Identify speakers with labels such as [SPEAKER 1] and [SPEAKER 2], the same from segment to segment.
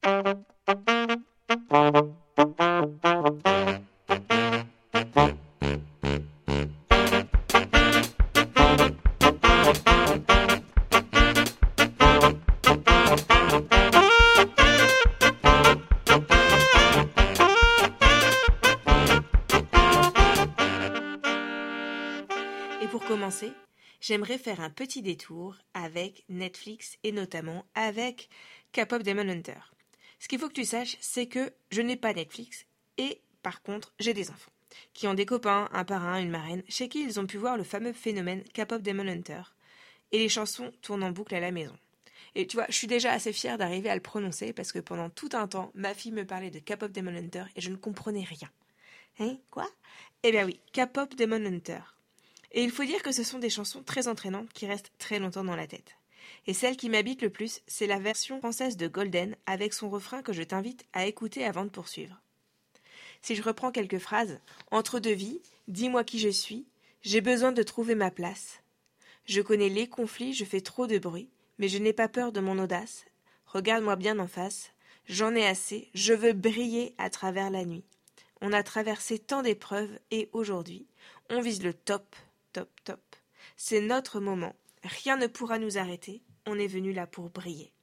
[SPEAKER 1] Et pour commencer, j'aimerais faire un petit détour avec Netflix et notamment avec K-pop Demon Hunter. Ce qu'il faut que tu saches, c'est que je n'ai pas Netflix et par contre, j'ai des enfants qui ont des copains, un parrain, une marraine, chez qui ils ont pu voir le fameux phénomène K-pop Demon Hunter et les chansons tournent en boucle à la maison. Et tu vois, je suis déjà assez fière d'arriver à le prononcer parce que pendant tout un temps, ma fille me parlait de K-pop Demon Hunter et je ne comprenais rien. Hein, quoi? Eh bien oui, K-pop Demon Hunter. Et il faut dire que ce sont des chansons très entraînantes qui restent très longtemps dans la tête. Et celle qui m'habite le plus, c'est la version française de Golden avec son refrain que je t'invite à écouter avant de poursuivre. Si je reprends quelques phrases, entre deux vies, dis-moi qui je suis, j'ai besoin de trouver ma place. Je connais les conflits, je fais trop de bruit, mais je n'ai pas peur de mon audace. Regarde-moi bien en face, j'en ai assez, je veux briller à travers la nuit. On a traversé tant d'épreuves et aujourd'hui, on vise le top, top, top. C'est notre moment, rien ne pourra nous arrêter, on est venu là pour briller.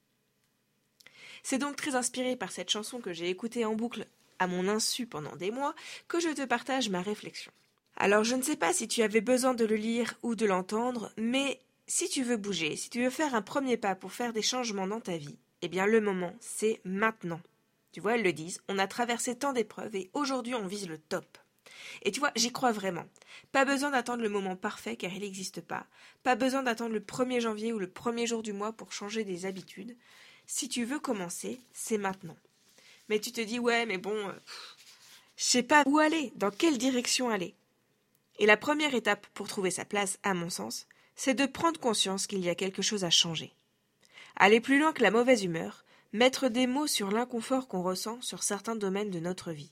[SPEAKER 1] C'est donc très inspiré par cette chanson que j'ai écoutée en boucle à mon insu pendant des mois que je te partage ma réflexion. Alors je ne sais pas si tu avais besoin de le lire ou de l'entendre, mais si tu veux bouger, si tu veux faire un premier pas pour faire des changements dans ta vie, eh bien le moment, c'est maintenant. Tu vois, elles le disent, on a traversé tant d'épreuves et aujourd'hui on vise le top. Et tu vois, j'y crois vraiment. Pas besoin d'attendre le moment parfait car il n'existe pas. Pas besoin d'attendre le 1er janvier ou le premier jour du mois pour changer des habitudes. Si tu veux commencer, c'est maintenant. Mais tu te dis, ouais, mais bon, je sais pas où aller, dans quelle direction aller. Et la première étape pour trouver sa place, à mon sens, c'est de prendre conscience qu'il y a quelque chose à changer. Aller plus loin que la mauvaise humeur, mettre des mots sur l'inconfort qu'on ressent sur certains domaines de notre vie.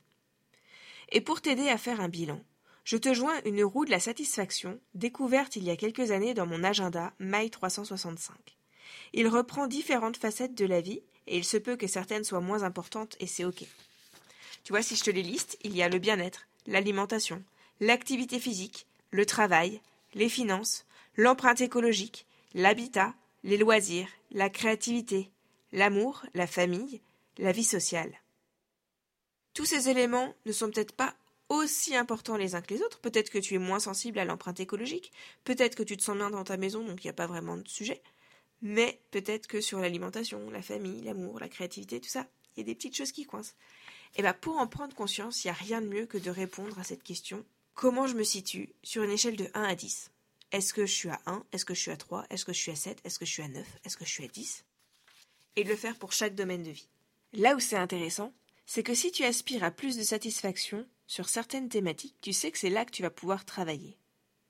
[SPEAKER 1] Et pour t'aider à faire un bilan, je te joins une roue de la satisfaction découverte il y a quelques années dans mon agenda My 365. Il reprend différentes facettes de la vie et il se peut que certaines soient moins importantes et c'est ok. Tu vois, si je te les liste, il y a le bien-être, l'alimentation, l'activité physique, le travail, les finances, l'empreinte écologique, l'habitat, les loisirs, la créativité, l'amour, la famille, la vie sociale. Tous ces éléments ne sont peut-être pas aussi importants les uns que les autres. Peut-être que tu es moins sensible à l'empreinte écologique, peut-être que tu te sens bien dans ta maison, donc il n'y a pas vraiment de sujet. Mais peut-être que sur l'alimentation, la famille, l'amour, la créativité, tout ça, il y a des petites choses qui coincent. Et bien pour en prendre conscience, il n'y a rien de mieux que de répondre à cette question. Comment je me situe sur une échelle de 1 à 10 ? Est-ce que je suis à 1 ? Est-ce que je suis à 3 ? Est-ce que je suis à 7 ? Est-ce que je suis à 9 ? Est-ce que je suis à 10 ? Et de le faire pour chaque domaine de vie. Là où c'est intéressant, c'est que si tu aspires à plus de satisfaction sur certaines thématiques, tu sais que c'est là que tu vas pouvoir travailler.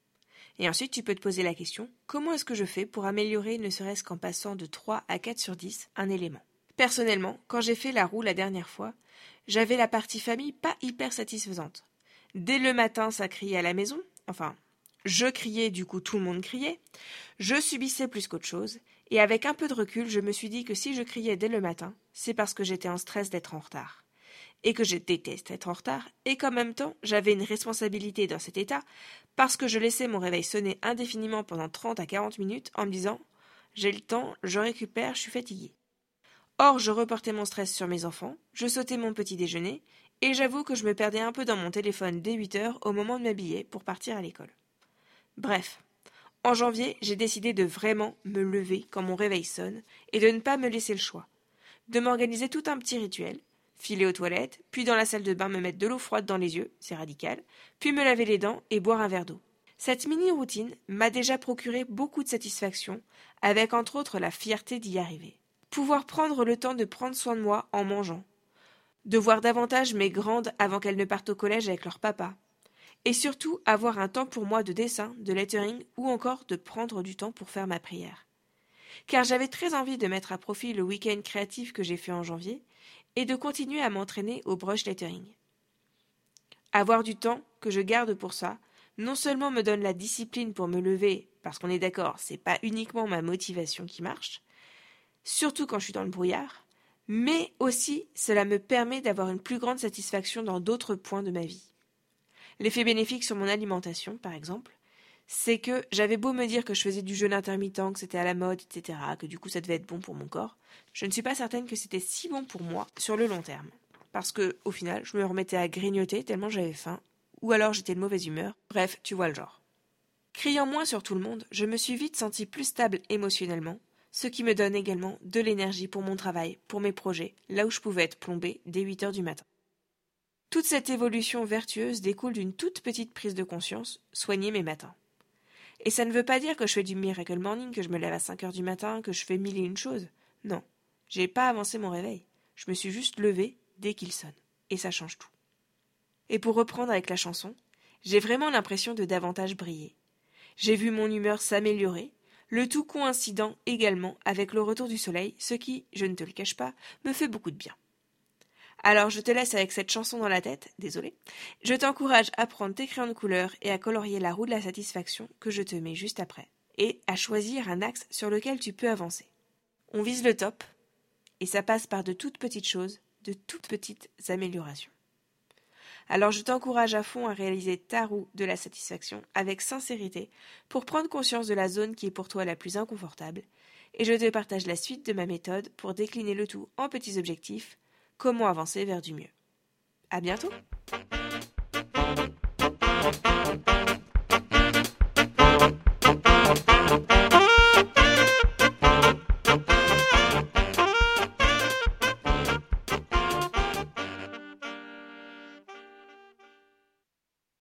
[SPEAKER 1] Et ensuite, tu peux te poser la question, comment est-ce que je fais pour améliorer, ne serait-ce qu'en passant de 3 à 4 sur 10, un élément ? Personnellement, quand j'ai fait la roue la dernière fois, j'avais la partie famille pas hyper satisfaisante. Dès le matin, ça criait à la maison, enfin, je criais, du coup tout le monde criait, je subissais plus qu'autre chose, et avec un peu de recul, je me suis dit que si je criais dès le matin, c'est parce que j'étais en stress d'être en retard. Et que je déteste être en retard, et qu'en même temps, j'avais une responsabilité dans cet état, parce que je laissais mon réveil sonner indéfiniment pendant 30 à 40 minutes en me disant « j'ai le temps, je récupère, je suis fatiguée ». Or, je reportais mon stress sur mes enfants, je sautais mon petit déjeuner, et j'avoue que je me perdais un peu dans mon téléphone dès 8 heures au moment de m'habiller pour partir à l'école. Bref, en janvier, j'ai décidé de vraiment me lever quand mon réveil sonne, et de ne pas me laisser le choix, de m'organiser tout un petit rituel, filer aux toilettes, puis dans la salle de bain me mettre de l'eau froide dans les yeux, c'est radical, puis me laver les dents et boire un verre d'eau. Cette mini-routine m'a déjà procuré beaucoup de satisfaction, avec entre autres la fierté d'y arriver. Pouvoir prendre le temps de prendre soin de moi en mangeant, de voir davantage mes grandes avant qu'elles ne partent au collège avec leur papa, et surtout avoir un temps pour moi de dessin, de lettering ou encore de prendre du temps pour faire ma prière. Car j'avais très envie de mettre à profit le week-end créatif que j'ai fait en janvier, et de continuer à m'entraîner au brush lettering. Avoir du temps que je garde pour ça, non seulement me donne la discipline pour me lever, parce qu'on est d'accord, c'est pas uniquement ma motivation qui marche, surtout quand je suis dans le brouillard, Mais aussi, cela me permet d'avoir une plus grande satisfaction dans d'autres points de ma vie. L'effet bénéfique sur mon alimentation, par exemple, c'est que j'avais beau me dire que je faisais du jeûne intermittent, que c'était à la mode, etc., que du coup ça devait être bon pour mon corps, je ne suis pas certaine que c'était si bon pour moi sur le long terme. Parce que, au final, je me remettais à grignoter tellement j'avais faim, ou alors j'étais de mauvaise humeur, bref, tu vois le genre. Criant moins sur tout le monde, je me suis vite sentie plus stable émotionnellement, ce qui me donne également de l'énergie pour mon travail, pour mes projets, là où je pouvais être plombée dès 8 heures du matin. Toute cette évolution vertueuse découle d'une toute petite prise de conscience, soigner mes matins. Et ça ne veut pas dire que je fais du miracle morning, que je me lève à 5 heures du matin, que je fais mille et une choses. Non, j'ai pas avancé mon réveil. Je me suis juste levée dès qu'il sonne. Et ça change tout. Et pour reprendre avec la chanson, j'ai vraiment l'impression de davantage briller. J'ai vu mon humeur s'améliorer, le tout coïncidant également avec le retour du soleil, ce qui, je ne te le cache pas, me fait beaucoup de bien. Alors je te laisse avec cette chanson dans la tête, désolé. Je t'encourage à prendre tes crayons de couleur et à colorier la roue de la satisfaction que je te mets juste après, et à choisir un axe sur lequel tu peux avancer. On vise le top, et ça passe par de toutes petites choses, de toutes petites améliorations. Alors je t'encourage à fond à réaliser ta roue de la satisfaction avec sincérité pour prendre conscience de la zone qui est pour toi la plus inconfortable, et je te partage la suite de ma méthode pour décliner le tout en petits objectifs. Comment avancer vers du mieux. À bientôt!